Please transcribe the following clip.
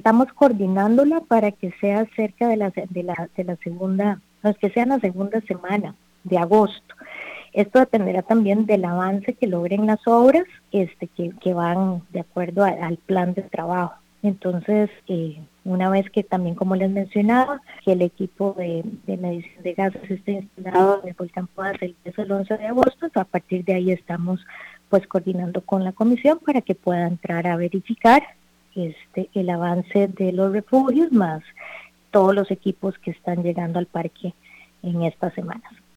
estamos coordinándola para que sea cerca de la segunda, no, es que sea en la segunda semana de agosto. Esto dependerá también del avance que logren las obras, que van de acuerdo al plan de trabajo. Entonces, una vez que también, como les mencionaba, que el equipo de medición de gases esté instalado en el volcán Poás el 10 o el 11 de agosto, a partir de ahí estamos pues coordinando con la comisión para que pueda entrar a verificar el avance de los refugios, más todos los equipos que están llegando al parque en estas semanas.